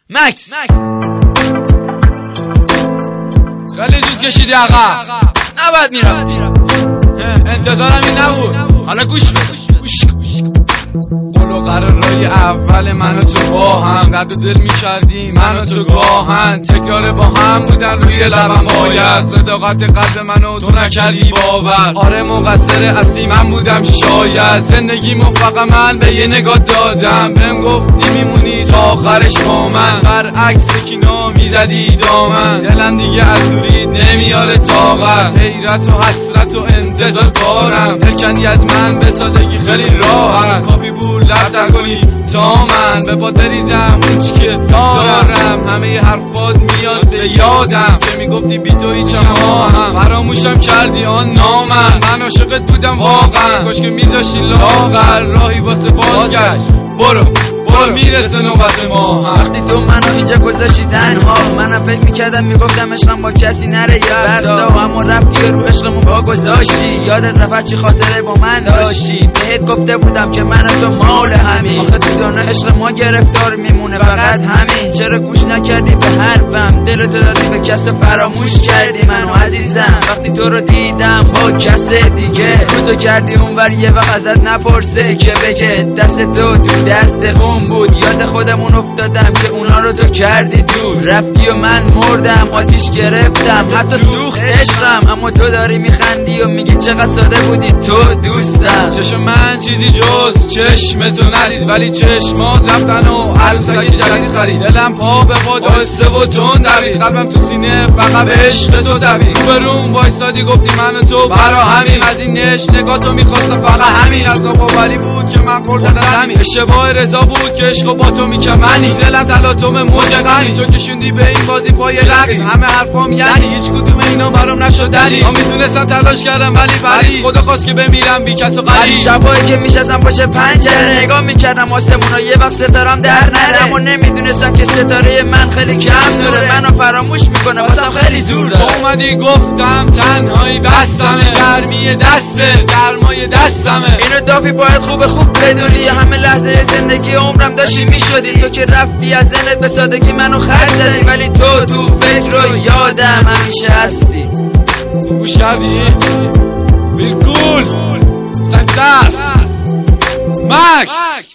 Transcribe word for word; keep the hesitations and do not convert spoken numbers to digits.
مکس خیلی زود کشیدی عقب، نباید میرفتی. انتظارم این نبود. حالا گوش بده، گوش قول و قرارای اول من و تو با هم درد و دل میکردیم من و تو گاهن، تکرار با هم بودن روی لبم باید صداقت قلب من و تو نکردی باور. آره مقصر اصلی من بودم شاید، زندگی فقط من به یه نگاه دادم، بهم گفتی میمونی تا آخرش با من، برعکس کینا میزدی دامن. دلم دیگه از دوری نمیاره طاقت، حیرت و حسرت و انتظار دارم. دلکنی از من به سادگی خیلی راحت، کافی بود لفتر کنی تا من به پات بریزم اون چی که دارم. همه حرفات میاد به یادم که میگفتی بی تو هیچم هم، فراموشم کردی آن نامن. من عاشقت بودم واقعا، کاش که میذاشی لاغر راهی واسه بازگشت. برو برو میرسه نوبت ما هم. وقتی تو منو اینجا گذاشتی تنها، منم فکر میکردم میگفتم عشقم با کسی نره یاد دا، اما رفتی رو عشقمون با گذاشتی. یادت رفت چی خاطره با من داشتی، بهت گفته بودم که من و تو مال همین. آخه تو دانه عشق ما گرفتار میمونه فقط همین. چرا گوش نکردی به حرفم، دلتو دادی به کس فراموش کردی منو عزیزم. وقتی تو رو دیدم با کس دیگه، رو تو کردی اونور یه وقت ازت نپرسه که بگه دست تو تو دست اون بود. یاد خودمون افتادم که اونا رو تو کردی دور، رفتی و من مردم آتیش گرفتم، حتی سوخت عشقم. اما تو داری میخندی و میگی چقدر ساده بودی تو دوستم. چشم من چیزی جز چشم تو ندید، ولی چشمات رفتن و عروسک جدید خرید. دلم پا به پا داسته و تون دوید، قلبم تو سینه فقط به عشق تو دوید. رو به روم وایستادی گفتی من و تو برا همین، از این نش نگاه تو میخواستم فقط همین. از ناباوری بود که من خوردم همین، اشتباه رضا بود که عشق با تو میکمنی. دلم تلاطم موج غمی، تو کشوندی به این بازی پای رقیم. همه حرفام یعنی هیچ کدوم اینا برام نشدنی. ما میتونستم تلاش کردم ولی ولی خدا خواست که بمیرم بی کس و غریب. شبایی که میشستم پشت پنجره نگاه میکردم آسمونا، یه وقت ستارم در نره، اما نمیدونستم که ستاره من خیلی کم نوره، منو فراموش میکنه واسم خیلی زوره. اومدی گفتم تنهایی بستمه، گرمی دسته گرمای دستمه. اینو دافی باید خوب خوب بدونی، همه لحظه زندگی عمرم داشتی میشدی. تو که رفتی از ذهنت به سادگی منو خرج زدی، ولی تو تو فکر و یادم همیشه هستی. گوش کردی؟ ویرگول سنتس مکس